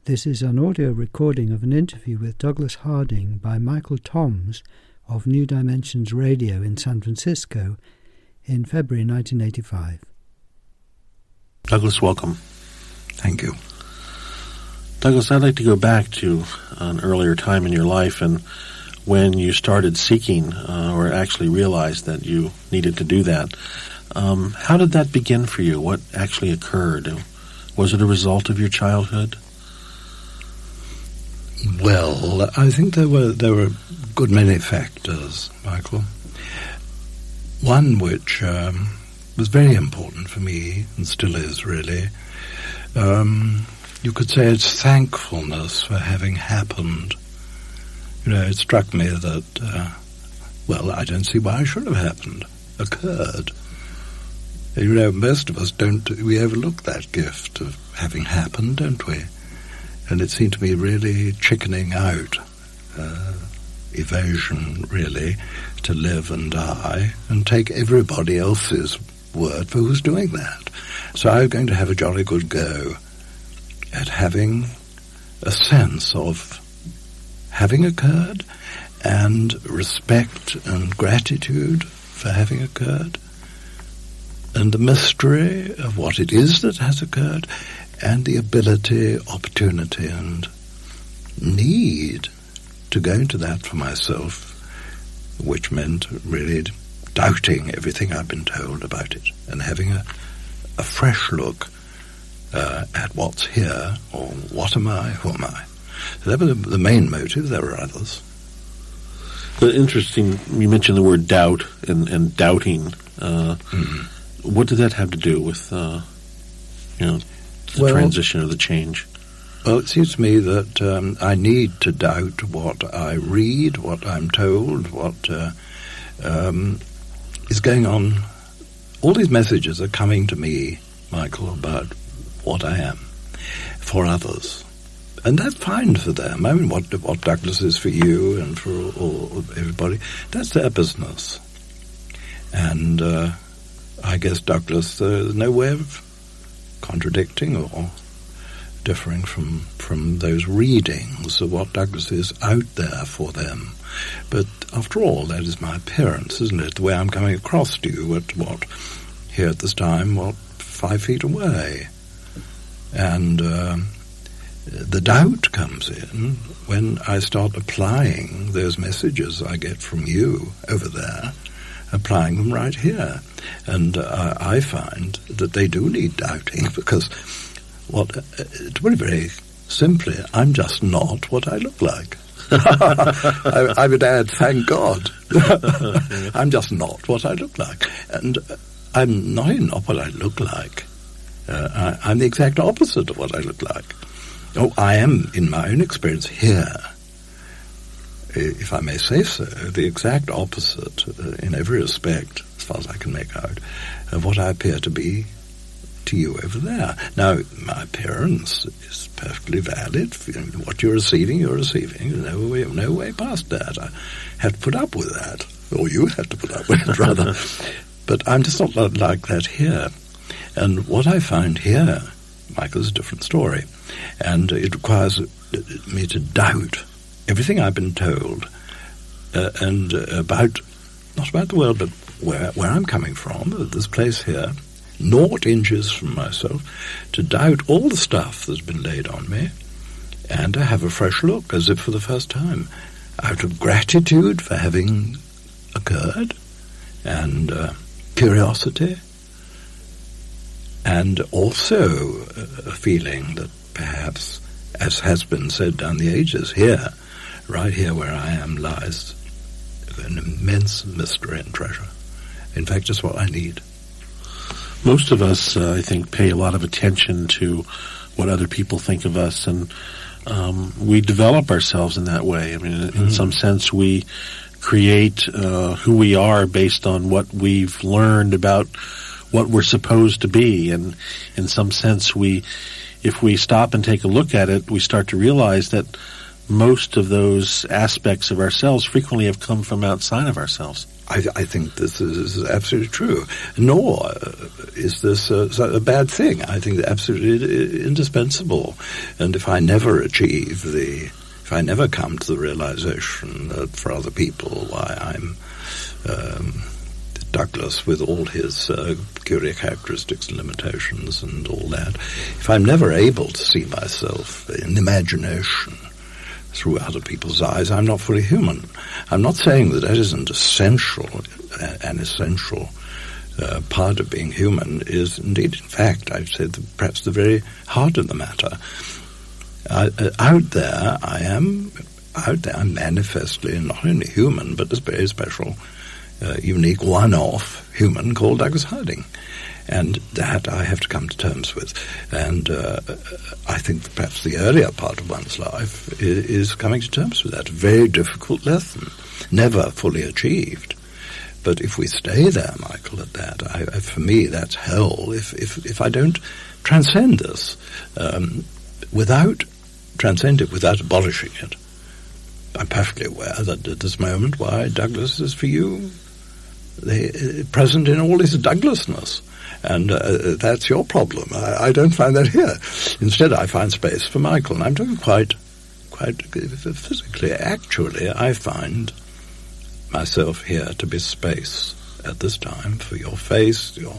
This is an audio recording of an interview with Douglas Harding by Michael Toms of New Dimensions Radio in San Francisco in February 1985. Douglas, welcome. Thank you. Douglas, I'd like to go back to an earlier time in your life and when you started seeking or actually realized that you needed to do that. How did that begin for you? What actually occurred? Was it a result of your childhood? Well, I think there were a good many factors, Michael. One which was very important for me, and still is really, you could say it's thankfulness for having happened. You know, it struck me that, I don't see why it should have happened, occurred. You know, most of us we overlook that gift of having happened, don't we? And it seemed to me really chickening out, evasion, really, to live and die and take everybody else's word for who's doing that. So I was going to have a jolly good go at having a sense of having occurred and respect and gratitude for having occurred and the mystery of what it is that has occurred and the ability, opportunity, and need to go into that for myself, which meant really doubting everything I've been told about it and having a fresh look at what's here, or what am I, who am I. So that was the main motive. There were others. But interesting, you mentioned the word doubt and doubting. What did that have to do with, the transition or the change? Well, it seems to me that I need to doubt what I read, what I'm told, what is going on. All these messages are coming to me, Michael, about what I am for others. And that's fine for them. I mean, what Douglas is for you and for all everybody, that's their business. And I guess Douglas, there's no way of contradicting or differing from those readings of what Douglas is out there for them. But after all, that is my appearance, isn't it? The way I'm coming across to you here at this time, 5 feet away. And the doubt comes in when I start applying those messages I get from you over there, applying them right here. And I find that they do need doubting because, to put it very simply, I'm just not what I look like. I would add, thank God. I'm just not what I look like. And I'm not what I look like. I'm the exact opposite of what I look like. Oh, I am, in my own experience here, if I may say so, the exact opposite in every respect, as far as I can make out, of what I appear to be to you over there. Now, my appearance is perfectly valid. What you're receiving, you're receiving. No way past that. I have to put up with that. Or you have to put up with it, rather. But I'm just not like that here. And what I find here, Michael, is a different story. And it requires me to doubt everything I've been told and not about the world, but where I'm coming from, this place here, 0 inches from myself, to doubt all the stuff that's been laid on me and to have a fresh look, as if for the first time, out of gratitude for having occurred and curiosity, and also a feeling that perhaps, as has been said down the ages, here, right here where I am, lies an immense mystery and treasure. In fact, just what I need. Most of us, I think, pay a lot of attention to what other people think of us, and we develop ourselves in that way. I mean, in some sense, we create who we are based on what we've learned about what we're supposed to be, and in some sense, if we stop and take a look at it, we start to realize that most of those aspects of ourselves frequently have come from outside of ourselves. I think this is absolutely true. Nor is this a bad thing. I think it's absolutely indispensable. And if I never if I never come to the realization that for other people, why I'm Douglas with all his peculiar characteristics and limitations and all that, if I'm never able to see myself in imagination through other people's eyes, I'm not fully human. I'm not saying that isn't an essential part of being human is indeed, in fact, I'd say perhaps the very heart of the matter. Out there, I'm manifestly not only human, but a very special, unique, one-off human called Douglas Harding. And that I have to come to terms with. And I think that perhaps the earlier part of one's life is coming to terms with that. A very difficult lesson, never fully achieved. But if we stay there, Michael, at that, for me, that's hell. If I don't transcend this, without abolishing it, I'm perfectly aware that at this moment, why Douglas is for you present in all his Douglasness. And that's your problem. I don't find that here. Instead, I find space for Michael. And I'm talking quite physically. Actually, I find myself here to be space at this time for your face, your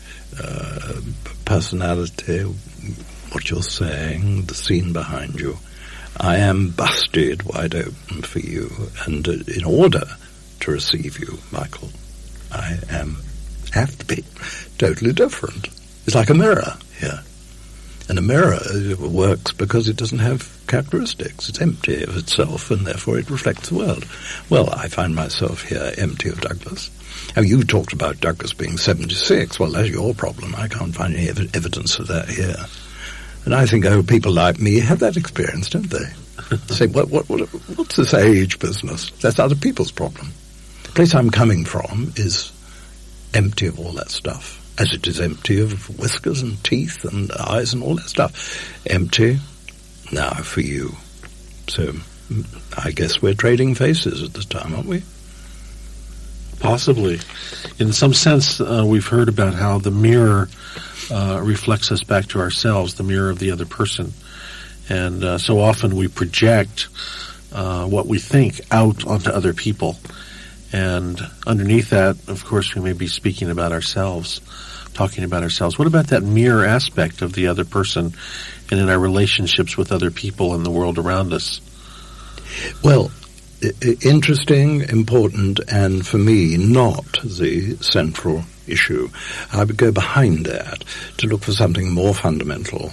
personality, what you're saying, the scene behind you. I am busted wide open for you. And in order to receive you, Michael, I have to be totally different. It's like a mirror here. And a mirror works because it doesn't have characteristics. It's empty of itself, and therefore it reflects the world. Well, I find myself here empty of Douglas. Now, you talked about Douglas being 76. Well, that's your problem. I can't find any evidence of that here. And I think people like me have that experience, don't they? Say, what's this age business? That's other people's problem. The place I'm coming from is empty of all that stuff, as it is empty of whiskers and teeth and eyes and all that stuff. Empty now for you. So I guess we're trading faces at this time, aren't we? Possibly. In some sense, we've heard about how the mirror reflects us back to ourselves, the mirror of the other person. And so often we project what we think out onto other people. And underneath that, of course, we may be speaking about ourselves, talking about ourselves. What about that mirror aspect of the other person and in our relationships with other people in the world around us? Well, interesting, important, and for me, not the central issue. I would go behind that to look for something more fundamental,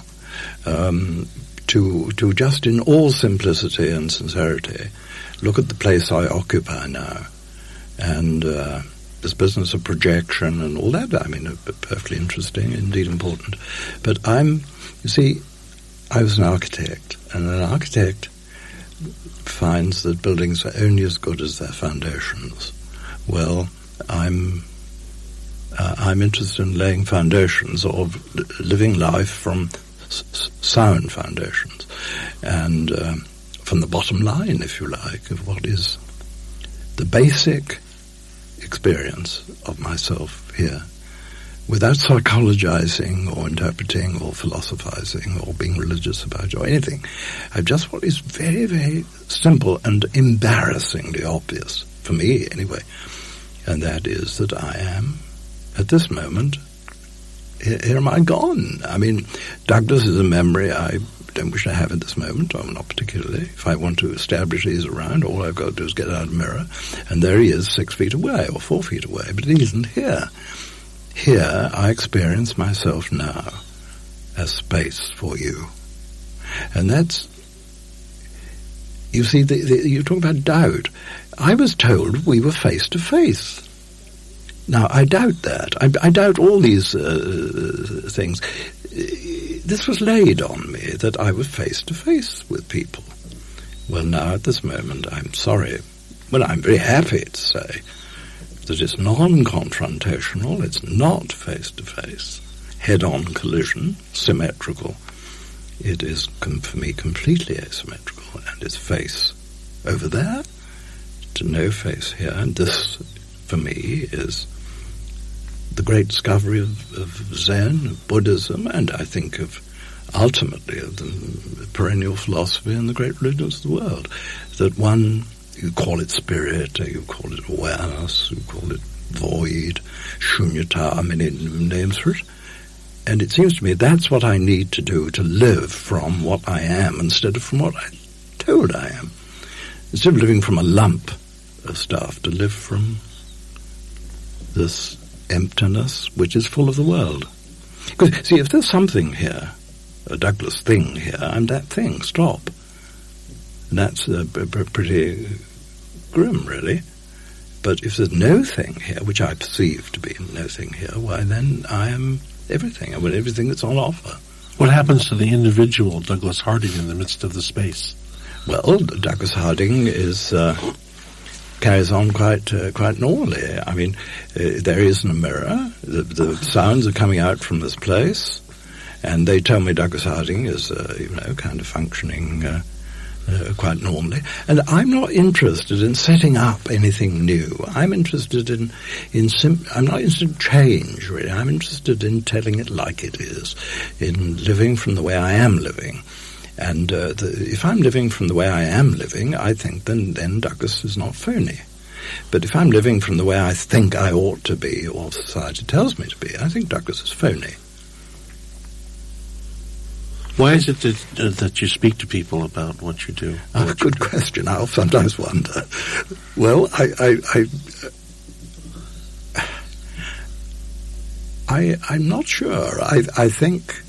to just in all simplicity and sincerity, look at the place I occupy now. And this business of projection and all that, I mean, perfectly interesting, indeed important. But you see, I was an architect, and an architect finds that buildings are only as good as their foundations. Well, I'm interested in laying foundations or living life from sound foundations, and from the bottom line, if you like, of what is the basic experience of myself here, without psychologizing or interpreting or philosophizing or being religious about it or anything. I just what is very, very simple and embarrassingly obvious, for me anyway, and that is that I am, at this moment, here am I gone. I mean, Douglas is a memory I don't wish to have at this moment, or not particularly. If I want to establish he's around, all I've got to do is get out a mirror, and there he is 6 feet away or 4 feet away, but he isn't here. Here I experience myself now as space for you. And that's, you see, you talk about doubt. I was told we were face to face. Now, I doubt that. I doubt all these things. This was laid on me that I was face to face with people. Well, now at this moment, I'm sorry. Well, I'm very happy to say that it's non-confrontational, it's not face to face, head-on collision, symmetrical. It is, for me, completely asymmetrical, and it's face over there to no face here, and this for me is the great discovery of Zen, of Buddhism, and I think of ultimately of the perennial philosophy and the great religions of the world. That one, you call it spirit, you call it awareness, you call it void, shunyata, many names for it. And it seems to me that's what I need to do to live from what I am instead of from what I'm told I am. Instead of living from a lump of stuff, to live from this emptiness which is full of the world. Because, see, if there's something here, a Douglas thing here, I'm that thing, stop. And that's pretty grim, really. But if there's no thing here, which I perceive to be no thing here, why then I am everything. I mean, everything that's on offer. What happens to the individual Douglas Harding in the midst of the space? Well, Douglas Harding is carries on quite normally. I mean, there isn't a mirror. The sounds are coming out from this place, and they tell me Douglas Harding is, kind of functioning quite normally. And I'm not interested in setting up anything new. I'm interested I'm not interested in change, really. I'm interested in telling it like it is, in living from the way I am living. And if I'm living from the way I am living, I think then Douglas is not phony. But if I'm living from the way I think I ought to be, or society tells me to be, I think Douglas is phony. Why is it that you speak to people about what you do? Oh, good question. I'll sometimes wonder. Well, I'm not sure. I think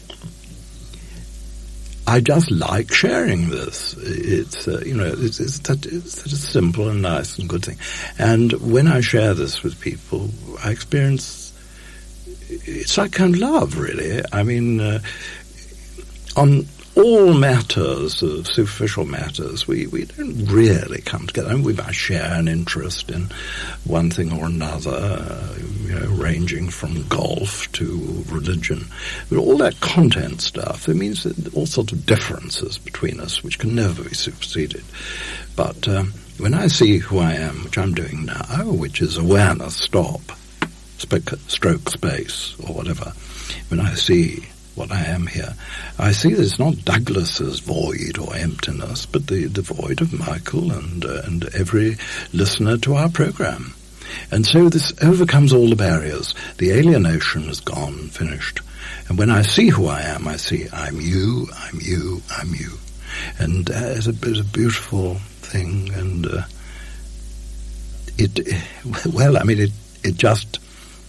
I just like sharing this. It's such a simple and nice and good thing. And when I share this with people, I experience it's like kind of love, really. I mean, on all matters, superficial matters, we don't really come together. I mean, we might share an interest in one thing or another, ranging from golf to religion. But all that content stuff, it means that all sorts of differences between us, which can never be superseded. But when I see who I am, which I'm doing now, which is awareness, stop, stroke space, or whatever, when I see what I am here, I see that it's not Douglas's void or emptiness, but the void of Michael and every listener to our program. And so this overcomes all the barriers. The alienation is gone, finished. And when I see who I am, I see I'm you, I'm you, I'm you. And it's a beautiful thing. And it just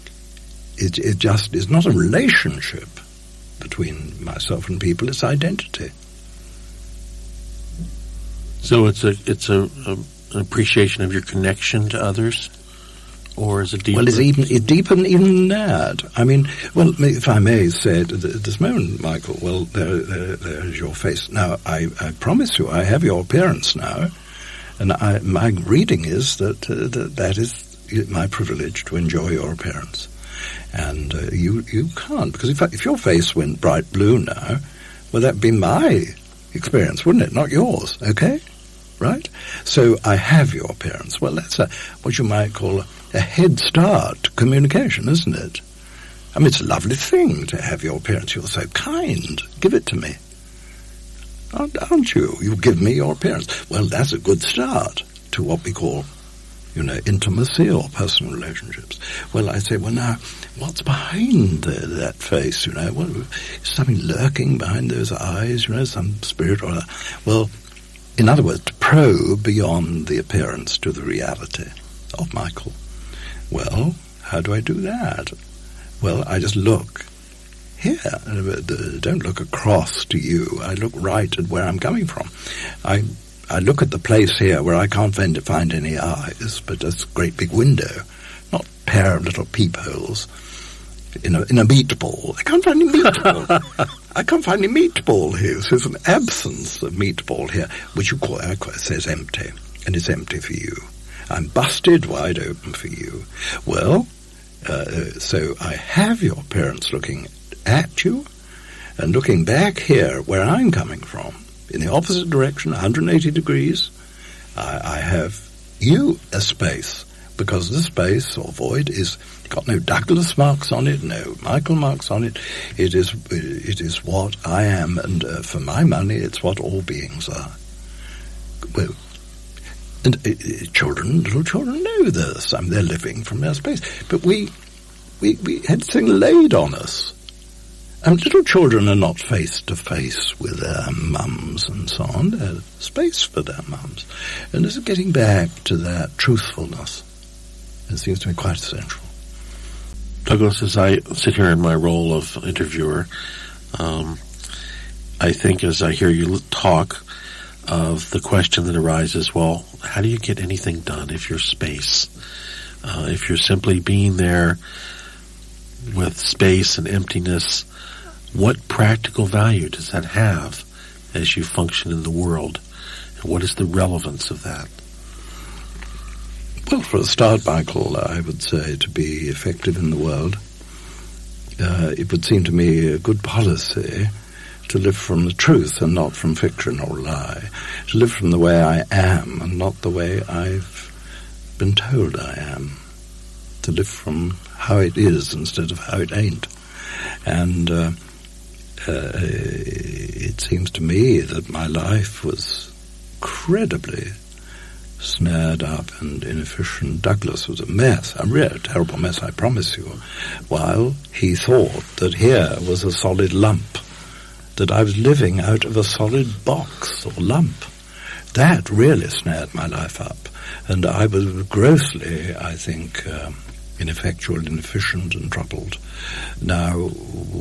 is not a relationship between myself and people, it's identity. So it's an appreciation of your connection to others, or is it deeper? Well, it's deeper even than that. I mean, well, if I may say it at this moment, Michael, well, there's your face. Now, I promise you, I have your appearance now, and my reading is that is my privilege to enjoy your appearance. And you can't, because if your face went bright blue now, well, that'd be my experience, wouldn't it? Not yours, okay? Right? So I have your appearance. Well, that's what you might call a head start to communication, isn't it? I mean, it's a lovely thing to have your appearance. You're so kind. Give it to me. Aren't you? You give me your appearance. Well, that's a good start to what we call intimacy or personal relationships. Well, I say, well, now, what's behind that face, Well, is something lurking behind those eyes, some spirit or other. Well, in other words, to probe beyond the appearance to the reality of Michael. Well, how do I do that? Well, I just look here. Don't look across to you. I look right at where I'm coming from. I look at the place here where I can't find any eyes, but there's a great big window, not a pair of little peepholes in a meatball. I can't find any meatball. I can't find any meatball here. So there's an absence of meatball here, which says empty, and it's empty for you. I'm busted wide open for you. Well, so I have your parents looking at you and looking back here where I'm coming from. In the opposite direction, 180 degrees, I have you a space because the space or void is got no Douglas marks on it, no Michael marks on it. It is what I am, and for my money, it's what all beings are. Well, and little children know this. I mean, they're living from their space, but we had this thing laid on us. And little children are not face to face with their mums and so on. There's space for their mums. And this is getting back to that truthfulness. It seems to me quite essential. Douglas, as I sit here in my role of interviewer, I think as I hear you talk of the question that arises, well, how do you get anything done if you're space? If you're simply being there with space and emptiness, what practical value does that have as you function in the world? And what is the relevance of that? Well, for a start, Michael, I would say to be effective in the world, it would seem to me a good policy to live from the truth and not from fiction or lie, to live from the way I am and not the way I've been told I am, to live from how it is instead of how it ain't. And it seems to me that my life was incredibly snared up and inefficient. Douglas was a mess, a real terrible mess, I promise you, while he thought that here was a solid lump, that I was living out of a solid box or lump. That really snared my life up, and I was grossly, I think, ineffectual, inefficient, and troubled. Now,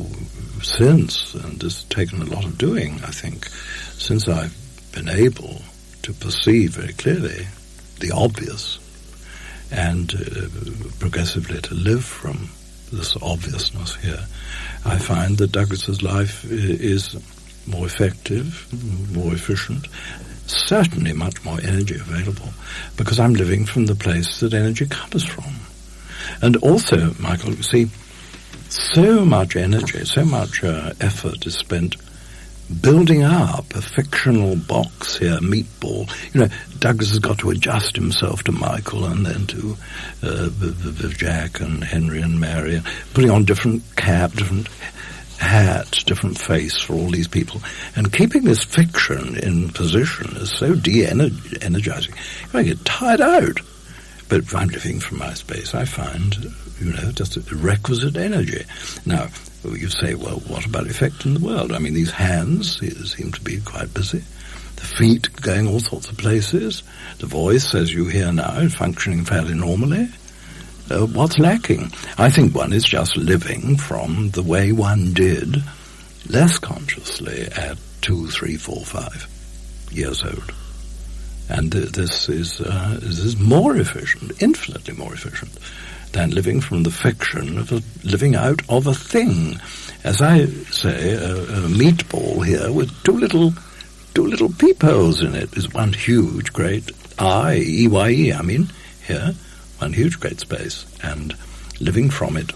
since, and this has taken a lot of doing, I think, since I've been able to perceive very clearly the obvious and progressively to live from this obviousness here, I find that Douglas's life is more effective, more efficient, certainly much more energy available, because I'm living from the place that energy comes from. And also, Michael, you see, so much energy, so much effort is spent building up a fictional box here, meatball. You know, Douglas has got to adjust himself to Michael and then to Jack and Henry and Mary, putting on different cap, different hats, different face for all these people. And keeping this fiction in position is so de-energizing. I get tired out. But if I'm living from my space, I find, just a requisite energy. Now, you say, well, what about effect in the world? I mean, these hands seem to be quite busy. The feet going all sorts of places. The voice, as you hear now, is functioning fairly normally. What's lacking? I think one is just living from the way one did, less consciously, at 2, 3, 4, 5 years old. And this is more efficient, infinitely more efficient, than living from the fiction of living out of a thing. As I say, a meatball here with two little peepholes in it is one huge, great E-Y-E, I mean, here, one huge, great space. And living from it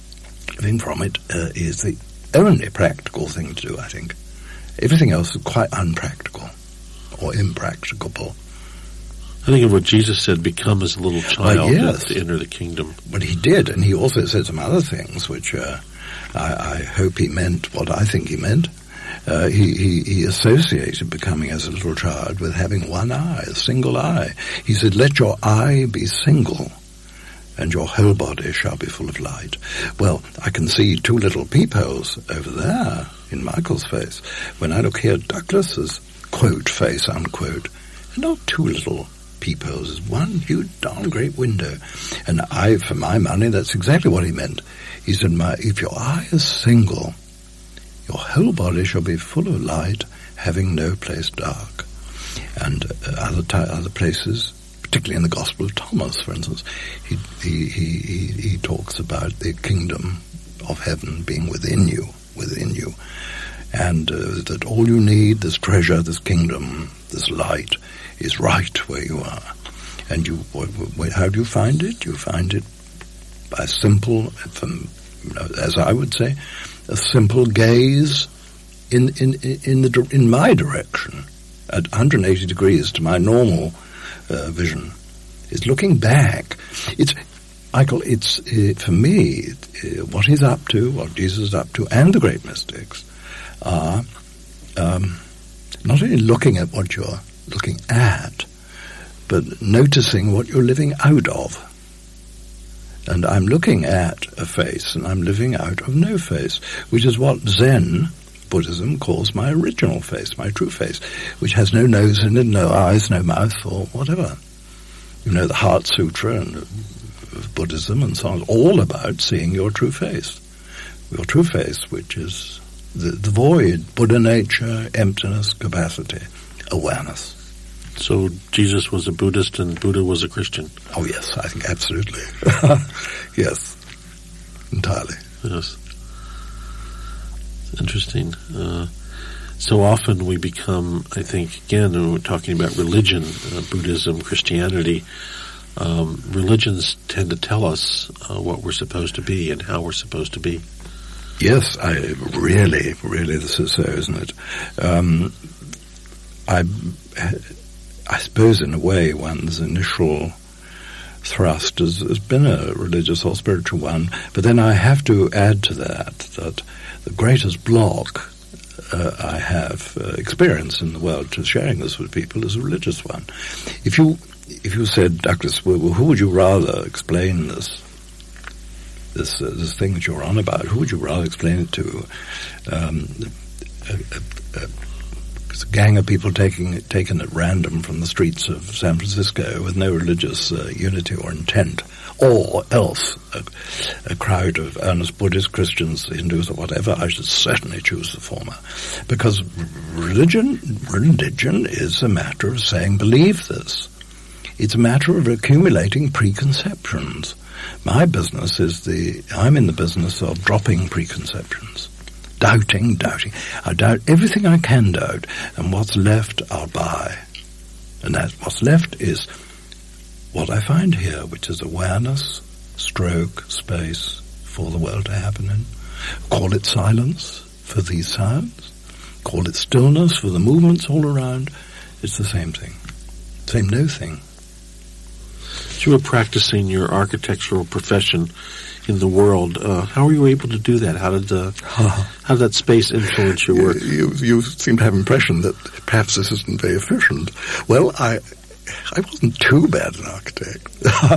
is the only practical thing to do, I think. Everything else is quite unpractical or impracticable. I think of what Jesus said, become as a little child to enter the kingdom. But he did, and he also said some other things, which I hope he meant what I think he meant. He associated becoming as a little child with having one eye, a single eye. He said, let your eye be single, and your whole body shall be full of light. Well, I can see two little peepholes over there in Michael's face. When I look here at Douglas's, quote, face, unquote, not two little peepholes, is one huge darn great window. And for my money, that's exactly what he meant. He said, if your eye is single, your whole body shall be full of light, having no place dark. And other places, particularly in the Gospel of Thomas, for instance, he talks about the kingdom of heaven being within you, and that all you need, this treasure, this kingdom, this light, is right where you are. And how do you find it? You find it by simple, as I would say, a simple gaze in my direction at 180 degrees to my normal vision. Is looking back It's, Michael, it's, for me, what he's up to, what Jesus is up to, and the great mystics are not only looking at what you're looking at, but noticing what you're living out of. And I'm looking at a face, and I'm living out of no face, which is what Zen Buddhism calls my original face, my true face, which has no nose in it, no eyes, no mouth, or whatever. You know, the Heart Sutra and Buddhism and so on, all about seeing your true face. Your true face, which is the void, Buddha nature, emptiness, capacity, awareness. So Jesus was a Buddhist and Buddha was a Christian? Oh yes, I think absolutely. Yes, entirely. Yes. Interesting. So often we become, I think, again, when we're talking about religion, Buddhism, Christianity, religions tend to tell us what we're supposed to be and how we're supposed to be. Yes, really, this is so, isn't it? I suppose in a way one's initial thrust has been a religious or spiritual one, but then I have to add to that the greatest block I have experienced in the world to sharing this with people is a religious one. If you said, Douglas, well, who would you rather explain this thing that you're on about? Who would you rather explain it to? A gang of people taken at random from the streets of San Francisco with no religious unity or intent, or else a crowd of earnest Buddhists, Christians, Hindus, or whatever. I should certainly choose the former, because religion is a matter of saying, believe this. It's a matter of accumulating preconceptions. My business is I'm in the business of dropping preconceptions. Doubting. I doubt everything I can doubt, and what's left I'll buy. And that what's left is what I find here, which is awareness, stroke, space for the world to happen in. Call it silence for these sounds. Call it stillness for the movements all around. It's the same thing. Same no thing. You were practicing your architectural profession in the world. How were you able to do that? How did that space influence your work? You seem to have an impression that perhaps this isn't very efficient. Well, I wasn't too bad an architect.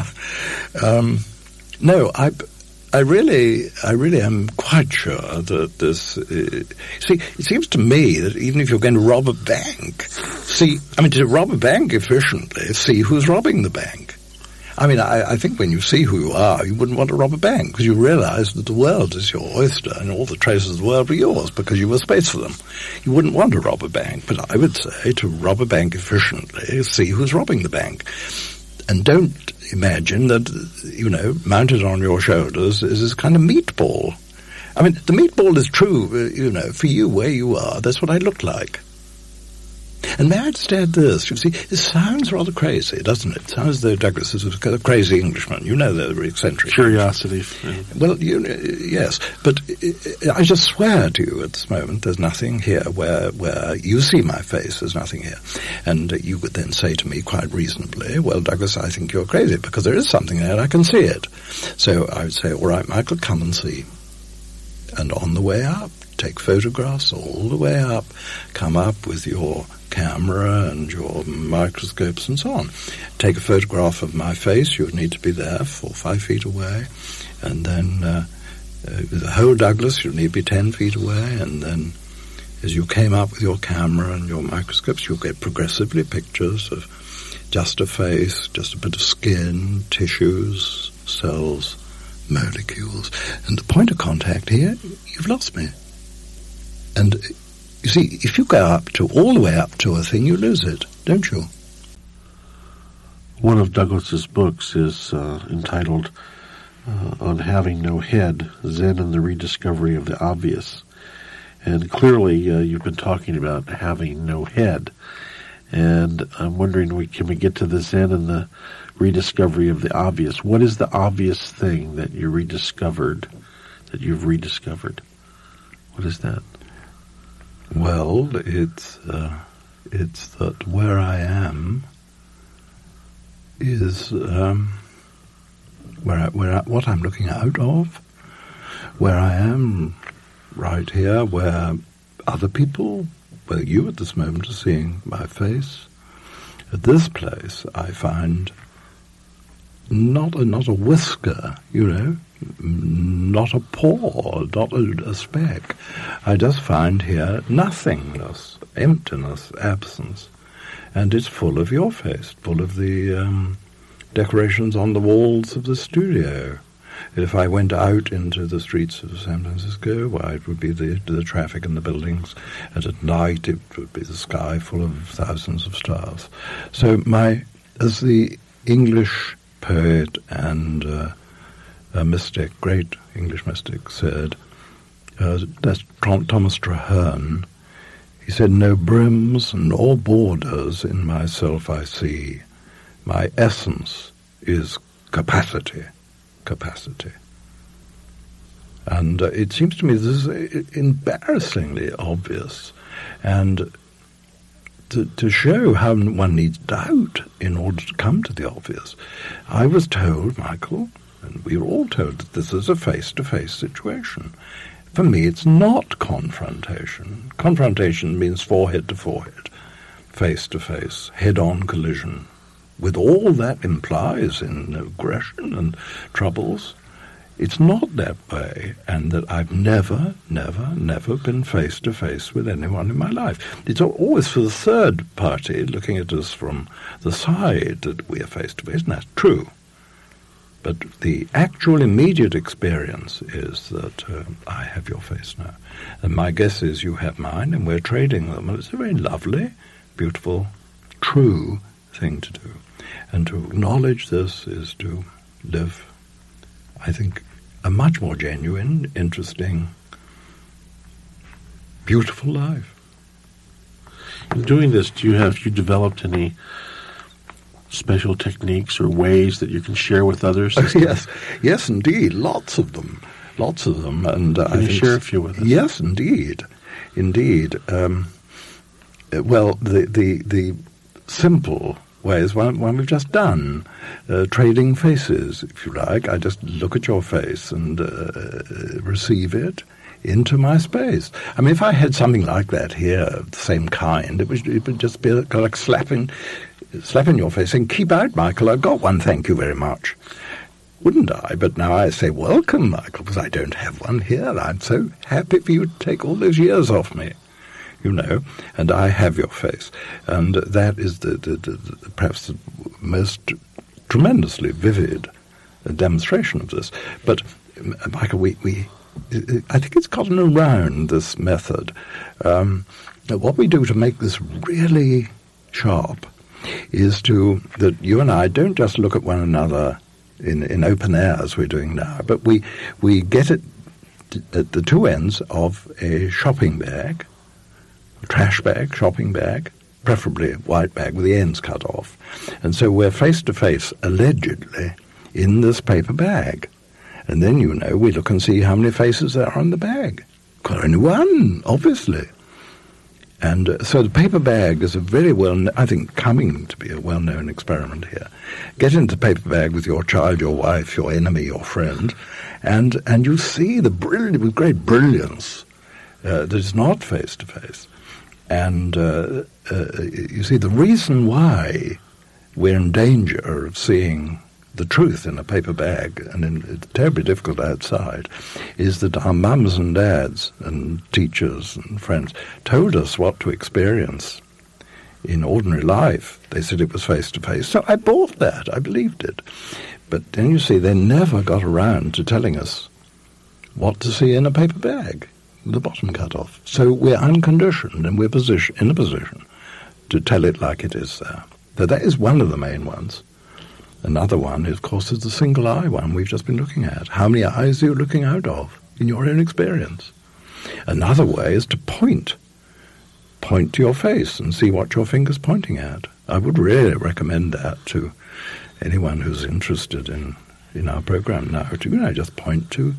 No, I really am quite sure that this. See, it seems to me that even if you're going to rob a bank, to rob a bank efficiently, see who's robbing the bank. I think when you see who you are, you wouldn't want to rob a bank, because you realize that the world is your oyster and all the treasures of the world are yours because you have space for them. You wouldn't want to rob a bank, but I would say to rob a bank efficiently, see who's robbing the bank. And don't imagine that, mounted on your shoulders is this kind of meatball. The meatball is true, for you, where you are, that's what I look like. And may I just add this? You see, this sounds rather crazy, doesn't it? It sounds as though Douglas is a crazy Englishman. You know they're eccentric. Curiosity. Well, yes. But I just swear to you at this moment there's nothing here where you see my face, there's nothing here. And you would then say to me quite reasonably, well, Douglas, I think you're crazy, because there is something there and I can see it. So I would say, all right, Michael, come and see. And on the way up, take photographs all the way up, come up with your camera and your microscopes and so on. Take a photograph of my face. You would need to be there 4 or 5 feet away. And then the whole Douglas, you would need to be 10 feet away. And then as you came up with your camera and your microscopes, you'll get progressively pictures of just a face, just a bit of skin, tissues, cells, molecules. And the point of contact here, you've lost me. And you see, if you go all the way up to a thing, you lose it, don't you? One of Douglas's books is entitled On Having No Head, Zen and the Rediscovery of the Obvious. And clearly you've been talking about having no head. And I'm wondering, can we get to the Zen and the rediscovery of the obvious? What is the obvious thing that you've rediscovered? What is that? Well, it's that where I am is what I'm looking out of, where I am right here, where other people, where you at this moment are seeing my face. At this place, I find not a whisker, not a pore, not a speck. I just find here nothingness, emptiness, absence, and it's full of your face, full of the decorations on the walls of the studio. If I went out into the streets of San Francisco, why, it would be the traffic and the buildings, and at night it would be the sky full of thousands of stars. So as the English poet and a mystic, great English mystic, said, that's Thomas Traherne, he said, "No brims nor borders in myself I see. My essence is capacity. And it seems to me this is embarrassingly obvious. And to show how one needs doubt in order to come to the obvious, I was told, Michael, and we were all told, that this is a face-to-face situation. For me, it's not confrontation. Confrontation means forehead to forehead, face-to-face, head-on collision, with all that implies in aggression and troubles. It's not that way, and that I've never been face-to-face with anyone in my life. It's always for the third party looking at us from the side that we are face-to-face, and that's true. But the actual immediate experience is that I have your face now. And my guess is you have mine, and we're trading them. And it's a very lovely, beautiful, true thing to do. And to acknowledge this is to live, I think, a much more genuine, interesting, beautiful life. In doing this, have you developed any special techniques or ways that you can share with others? Yes, indeed, lots of them, and can you share a few with us? Yes, indeed. Well, the simple ways, one we've just done, trading faces, if you like. I just look at your face and receive it into my space. I mean, if I had something like that here, the same kind, it would just be like slapping your face and keep out, Michael, I've got one, thank you very much. Wouldn't I? But now I say, welcome, Michael, because I don't have one here. I'm so happy for you to take all those years off me, and I have your face. And that is the perhaps the most tremendously vivid demonstration of this. But, Michael, I think it's gotten around this method. What we do to make this really sharp is that you and I don't just look at one another in open air as we're doing now, but we get it at the two ends of a shopping bag, a trash bag, shopping bag, preferably a white bag with the ends cut off. And so we're face to face, allegedly, in this paper bag. And then, we look and see how many faces there are on the bag. Well, only one, obviously. And so the paper bag is a very I think, coming to be a well-known experiment here. Get into the paper bag with your child, your wife, your enemy, your friend, and you see with great brilliance that it's not face-to-face. And you see the reason why we're in danger of seeing the truth in a paper bag, and it's terribly difficult outside, is that our mums and dads and teachers and friends told us what to experience in ordinary life. They said it was face-to-face. So I bought that. I believed it. But then you see, they never got around to telling us what to see in a paper bag, the bottom cut off. So we're unconditioned, and we're in a position to tell it like it is there. So that is one of the main ones. Another one, of course, is the single eye one we've just been looking at. How many eyes are you looking out of in your own experience? Another way is to point to your face and see what your finger's pointing at. I would really recommend that to anyone who's interested in our program now. To just point to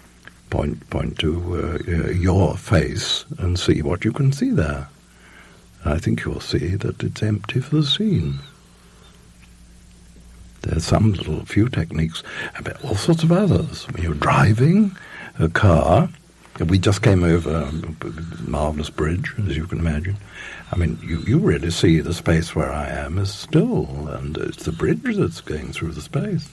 your face and see what you can see there. I think you'll see that it's empty for the scene. There's some little few techniques, but all sorts of others. When you're driving a car, we just came over a marvellous bridge, as you can imagine. I mean, you really see the space where I am is still, and it's the bridge that's going through the space.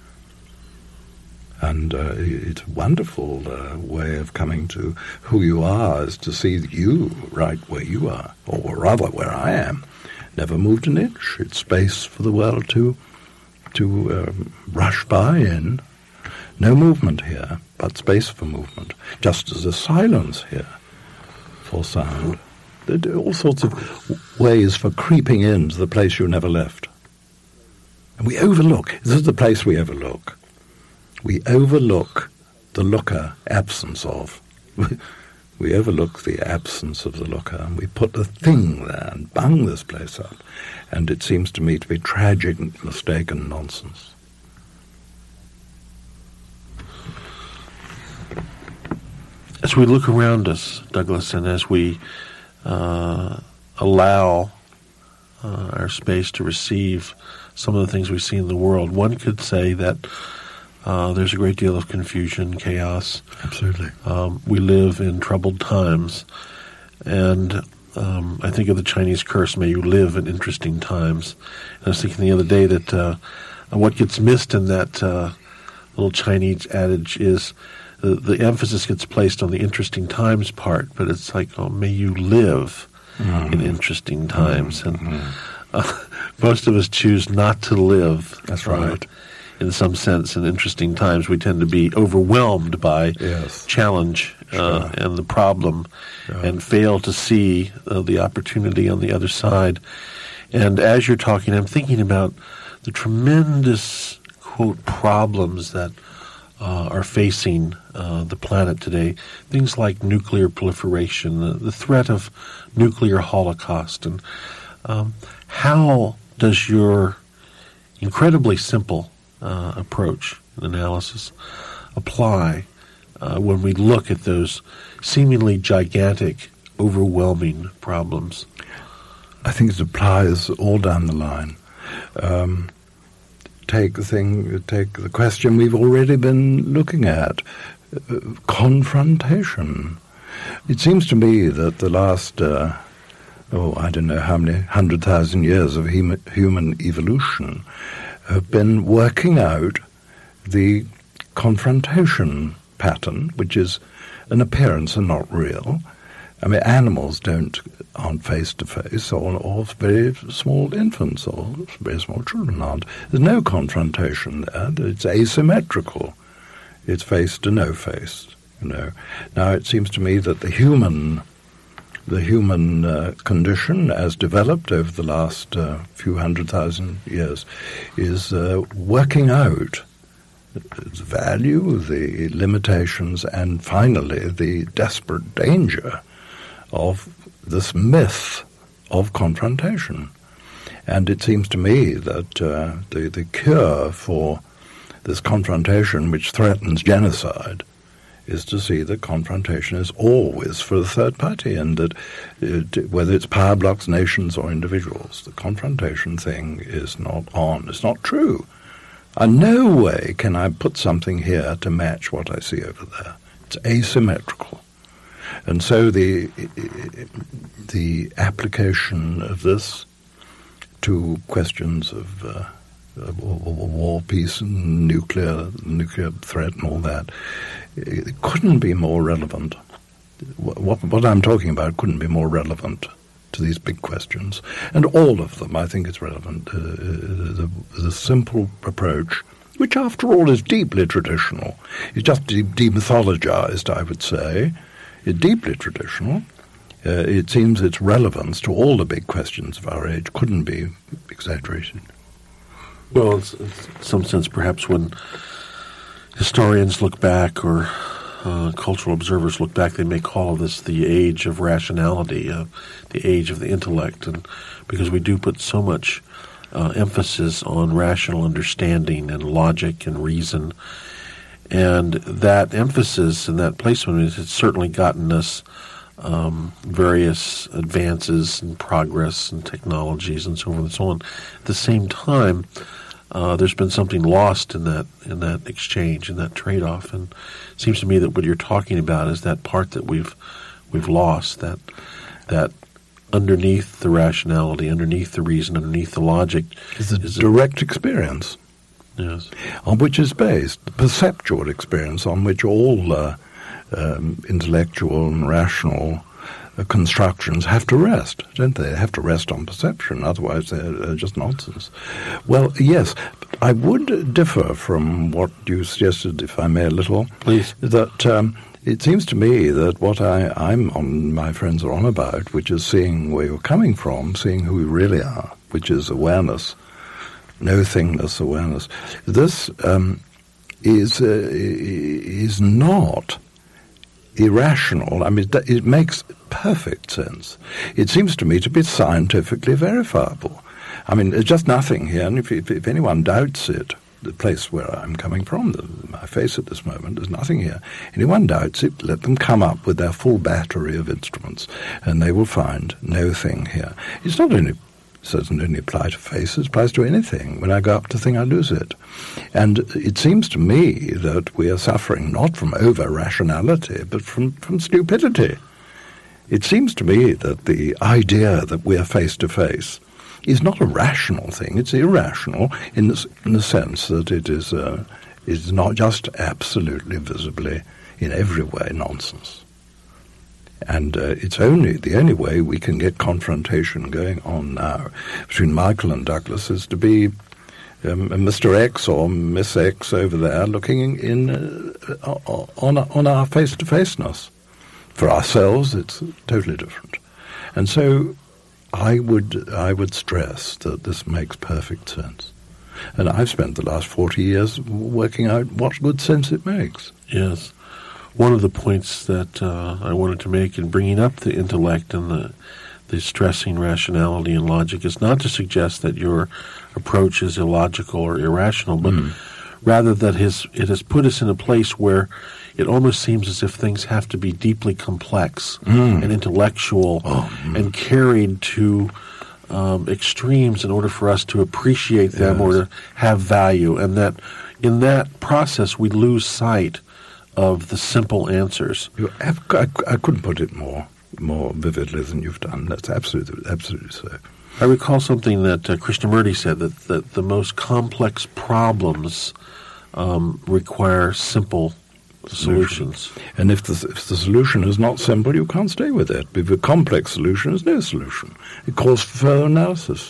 And it's a wonderful way of coming to who you are, is to see you right where you are, or rather where I am. Never moved an inch. It's space for the world to rush by in. No movement here, but space for movement, just as there's silence here for sound. There are all sorts of ways for creeping into the place you never left. And we overlook. This is the place we overlook. We overlook the looker absence of. We overlook the absence of the looker, and we put the thing there and bung this place up. And it seems to me to be tragic mistake and nonsense. As we look around us, Douglas, and as we allow our space to receive some of the things we see in the world, one could say that there's a great deal of confusion, chaos. Absolutely. We live in troubled times, and I think of the Chinese curse, may you live in interesting times. And I was thinking the other day that what gets missed in that little Chinese adage is the emphasis gets placed on the interesting times part, but it's like, oh, may you live in interesting times. And most of us choose not to live. That's right. In some sense, in interesting times, we tend to be overwhelmed by challenge and the problem and fail to see the opportunity on the other side. And as you're talking, I'm thinking about the tremendous, quote, problems that are facing the planet today. Things like nuclear proliferation, the threat of nuclear holocaust. And how does your incredibly simple approach and analysis apply when we look at those seemingly gigantic, overwhelming problems? I think it applies all down the line. Take the question we've already been looking at, confrontation. It seems to me that the last, I don't know how many 100,000 years of human evolution have been working out the confrontation pattern, which is an appearance and not real. I mean, animals aren't face-to-face, or very small infants or very small children aren't. There's no confrontation there. It's asymmetrical. It's face to no face, Now, it seems to me that the human condition, as developed over the last few 100,000 years, is working out its value, the limitations, and finally the desperate danger of this myth of confrontation. And it seems to me that the cure for this confrontation, which threatens genocide, is to see that confrontation is always for the third party, and that whether it's power blocks, nations, or individuals, the confrontation thing is not on. It's not true. In no way can I put something here to match what I see over there. It's asymmetrical. And so the application of this to questions of war, peace, and nuclear threat and all that, it couldn't be more relevant. What I'm talking about couldn't be more relevant to these big questions. And all of them, I think, is relevant. The simple approach, which after all is deeply traditional, is just demythologized, I would say. It's deeply traditional. It seems its relevance to all the big questions of our age couldn't be exaggerated. Well, in some sense, perhaps when historians look back or cultural observers look back, they may call this the age of rationality, the age of the intellect, and because we do put so much emphasis on rational understanding and logic and reason, and that emphasis and that placement has certainly gotten us various advances and progress and technologies and so on and so on. At the same time, there's been something lost in that exchange, in that trade-off. And it seems to me that what you're talking about is that part that we've lost, that underneath the rationality, underneath the reason, underneath the logic is a direct experience. Yes. On which is based the perceptual experience, on which all intellectual and rational constructions have to rest, don't they? They have to rest on perception, otherwise they're just nonsense. Well, yes, I would differ from what you suggested, if I may, a little. Please. That it seems to me that what my friends are on about, which is seeing where you're coming from, seeing who we really are, which is awareness, no-thingness awareness. This is not irrational. I mean, it makes perfect sense. It seems to me to be scientifically verifiable. I mean, there's just nothing here, and if anyone doubts it, the place where I'm coming from, my face at this moment, there's nothing here. Anyone doubts it, let them come up with their full battery of instruments, and they will find no thing here. It's not only doesn't only apply to faces, it applies to anything. When I go up to a thing, I lose it. And it seems to me that we are suffering not from over-rationality, but from stupidity. It seems to me that the idea that we are face-to-face is not a rational thing. It's irrational in the sense that it is not just absolutely visibly, in every way, nonsense. And it's the only way we can get confrontation going on now between Michael and Douglas is to be Mr. X or Miss X over there looking on our face-to-faceness. For ourselves, it's totally different. And so I would stress that this makes perfect sense. And I've spent the last 40 years working out what good sense it makes. Yes. One of the points that I wanted to make in bringing up the intellect and the stressing rationality and logic is not to suggest that your approach is illogical or irrational, but rather that it has put us in a place where it almost seems as if things have to be deeply complex and intellectual and carried to extremes in order for us to appreciate them or to have value, and that in that process we lose sight of the simple answers. I couldn't put it more vividly than you've done. That's absolutely so. I recall something that Krishnamurti said, that the most complex problems require simple solutions. And if the solution is not simple, you can't stay with it. If a complex solution is no solution. It calls for further analysis.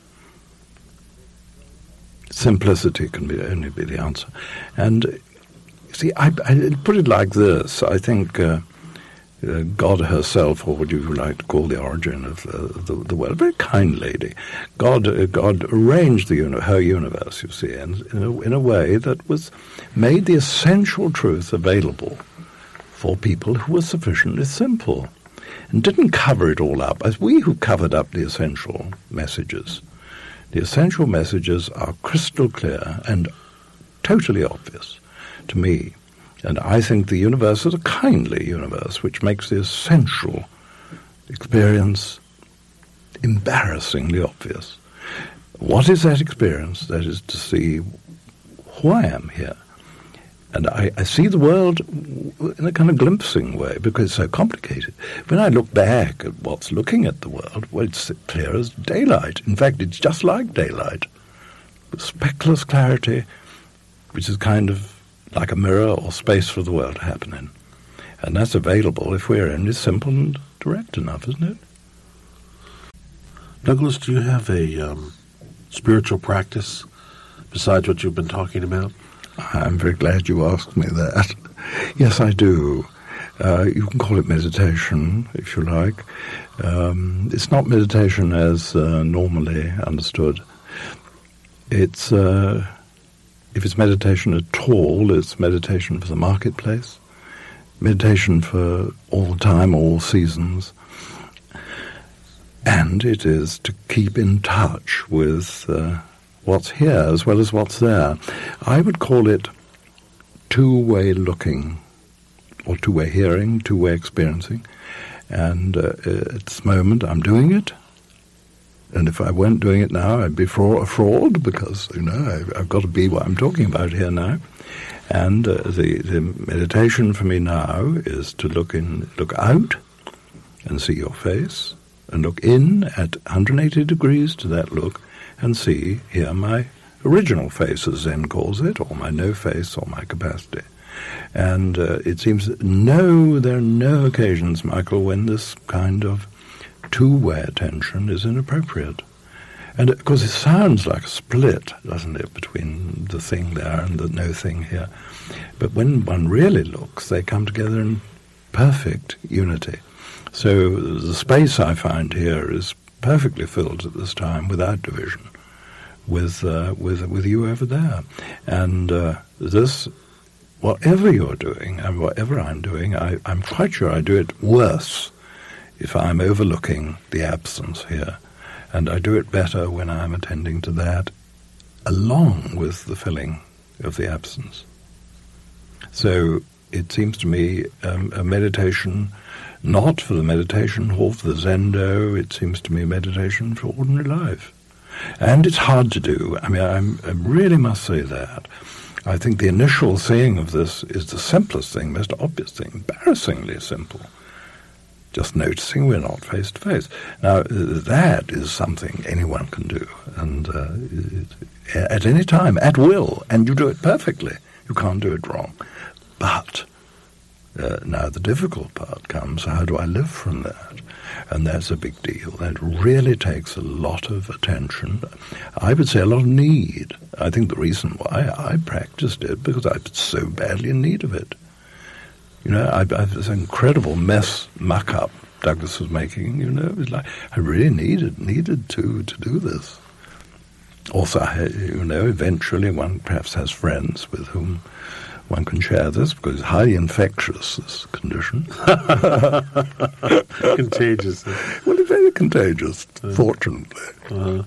Simplicity can only be the answer. And see, I put it like this. I think God herself, or what you like to call the origin of the world, a very kind lady. God arranged her universe, you see, in a way that made the essential truth available for people who were sufficiently simple, and didn't cover it all up, as we who covered up the essential messages. The essential messages are crystal clear and totally obvious to me. And I think the universe is a kindly universe, which makes the essential experience embarrassingly obvious. What is that experience? That is to see who I am here. And I see the world in a kind of glimpsing way, because it's so complicated. When I look back at what's looking at the world, well, it's clear as daylight. In fact, it's just like daylight, with speckless clarity, which is kind of like a mirror or space for the world to happen in. And that's available if we're only simple and direct enough, isn't it? Douglas, do you have a spiritual practice besides what you've been talking about? I'm very glad you asked me that. Yes, I do. You can call it meditation, if you like. It's not meditation as normally understood. It's if it's meditation at all, it's meditation for the marketplace, meditation for all the time, all seasons. And it is to keep in touch with what's here as well as what's there. I would call it two-way looking, or two-way hearing, two-way experiencing. And at this moment I'm doing it, And if I weren't doing it now, I'd be a fraud, because, I've got to be what I'm talking about here now. And the meditation for me now is to look out and see your face, and look in at 180 degrees to that look, and see here my original face, as Zen calls it, or my no face, or my capacity. And it seems that there are no occasions, Michael, when this kind of two-way attention is inappropriate. And of course it sounds like a split, doesn't it, between the thing there and the no thing here. But when one really looks, they come together in perfect unity. So the space I find here is perfectly filled at this time without division, with you over there. And this, whatever you're doing and whatever I'm doing, I'm quite sure I do it worse if I'm overlooking the absence here. And I do it better when I'm attending to that, along with the filling of the absence. So it seems to me a meditation, not for the meditation hall, for the Zendo. It seems to me a meditation for ordinary life. And it's hard to do. I mean, I really must say that. I think the initial seeing of this is the simplest thing, most obvious thing, embarrassingly simple. Just noticing we're not face to face. Now, that is something anyone can do, and at any time, at will, and you do it perfectly. You can't do it wrong. But now the difficult part comes, how do I live from that? And that's a big deal. That really takes a lot of attention. I would say a lot of need. I think the reason why I practiced it, because I was so badly in need of it. I've this incredible muck-up Douglas was making, it was like, I really needed to do this. Also, eventually one perhaps has friends with whom one can share this, because it's highly infectious, this condition. Contagious. Well, it's very contagious, fortunately.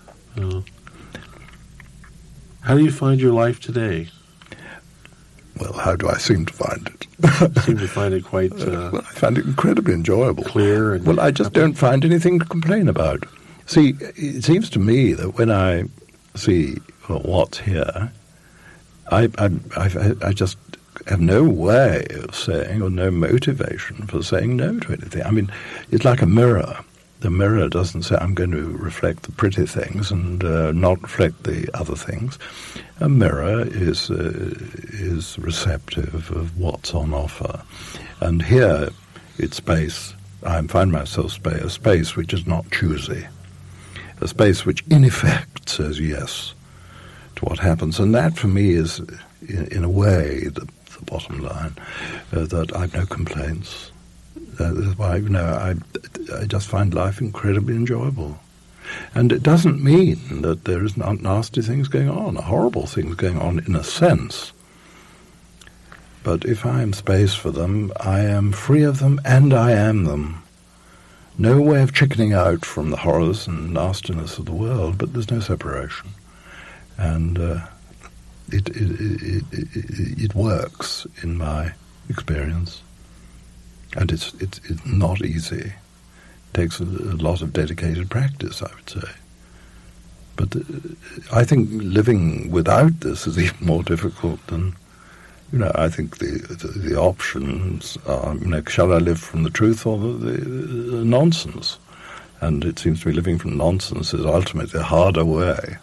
How do you find your life today? Well, how do I seem to find it? Seem to find it quite... well, I find it incredibly enjoyable. Clear. And I just don't find anything to complain about. See, it seems to me that when I see what's here, I just have no way of saying, or no motivation for saying no to anything. I mean, it's like a mirror. The mirror doesn't say, I'm going to reflect the pretty things and not reflect the other things. A mirror is receptive of what's on offer. And here, it's space. I find myself a space which is not choosy. A space which, in effect, says yes to what happens. And that, for me, is, in a way, the bottom line, that I've no complaints. That's why, I just find life incredibly enjoyable. And it doesn't mean that there is not nasty things going on, horrible things going on in a sense. But if I am space for them, I am free of them and I am them. No way of chickening out from the horrors and nastiness of the world, but there's no separation. And it works in my experience. And it's not easy. It takes a lot of dedicated practice, I would say. But I think living without this is even more difficult than, I think the options are, shall I live from the truth or the nonsense? And it seems to me living from nonsense is ultimately a harder way.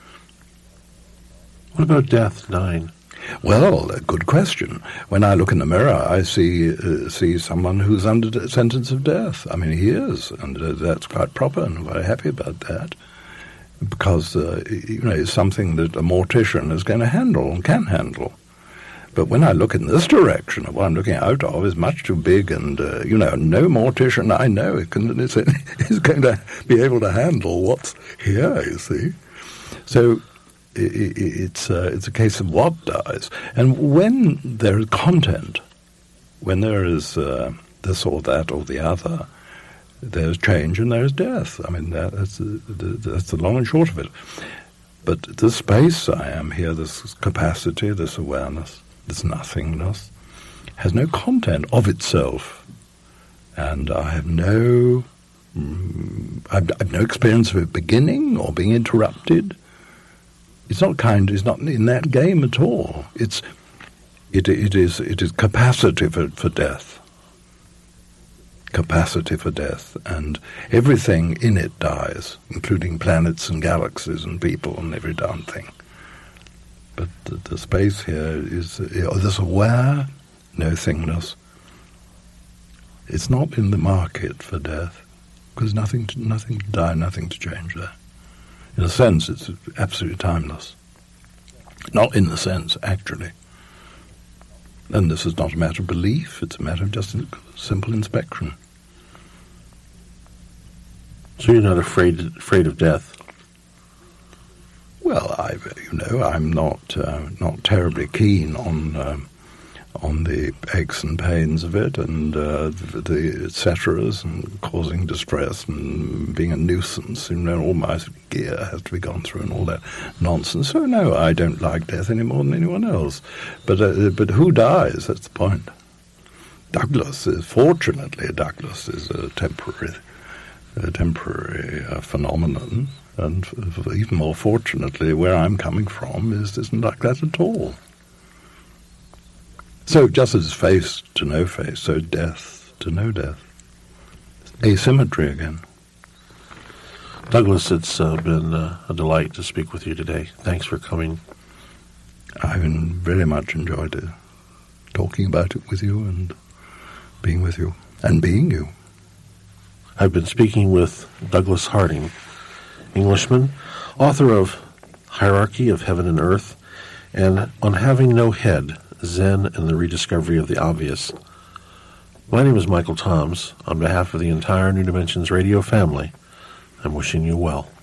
What about death, 9? Well, a good question. When I look in the mirror, I see someone who's under sentence of death. I mean, he is, and that's quite proper, and I'm very happy about that, because, it's something that a mortician is going to handle and can handle. But when I look in this direction, what I'm looking out of is much too big, and, no mortician I know is going to be able to handle what's here, you see. So it's a case of what dies. And when there is content, when there is this or that or the other, there's change and there's death. I mean, that's the long and short of it. But this space I am here, this capacity, this awareness, this nothingness, has no content of itself. And I have no I've no experience of it beginning or being interrupted. It's not in that game at all. It is capacity for death. Capacity for death, and everything in it dies, including planets and galaxies and people and every darn thing. But the space here is this aware no-thingness. It's not in the market for death, because nothing to die, nothing to change there. In a sense, it's absolutely timeless. Not in the sense, actually. And this is not a matter of belief, it's a matter of just simple inspection. So you're not afraid of death? Well, I'm not terribly keen on the aches and pains of it, and the et ceteras, and causing distress and being a nuisance. All my gear has to be gone through and all that nonsense. So no, I don't like death any more than anyone else. But who dies? That's the point. Fortunately, Douglas is a temporary phenomenon, and even more fortunately, where I'm coming from isn't like that at all. So just as face to no face, so death to no death. Asymmetry again. Douglas, it's been a delight to speak with you today. Thanks for coming. I've very much enjoyed it, talking about it with you and being with you, and being you. I've been speaking with Douglas Harding, Englishman, author of Hierarchy of Heaven and Earth, and On Having No Head, Zen and the Rediscovery of the Obvious. My name is Michael Toms. On behalf of the entire New Dimensions Radio family, I'm wishing you well.